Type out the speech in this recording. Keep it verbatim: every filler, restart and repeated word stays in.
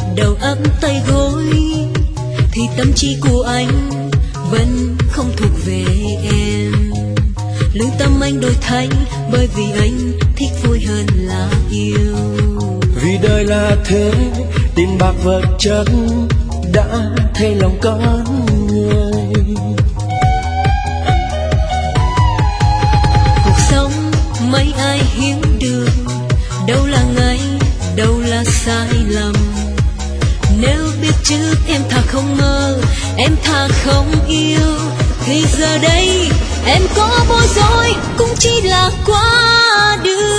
đầu ấp tay gối, thì tâm trí của anh vẫn không thuộc về em. Lương tâm anh đổi thay bởi vì anh thích vui hơn là yêu. Vì đời là thế, tiền bạc vật chất đã thay lòng con người. Cuộc sống mấy ai hiểu được, đâu là ngay, đâu là sai lầm. Nếu biết trước em thà không mơ, em thà không yêu, thì giờ đây em có bối rối cũng chỉ là quá đường.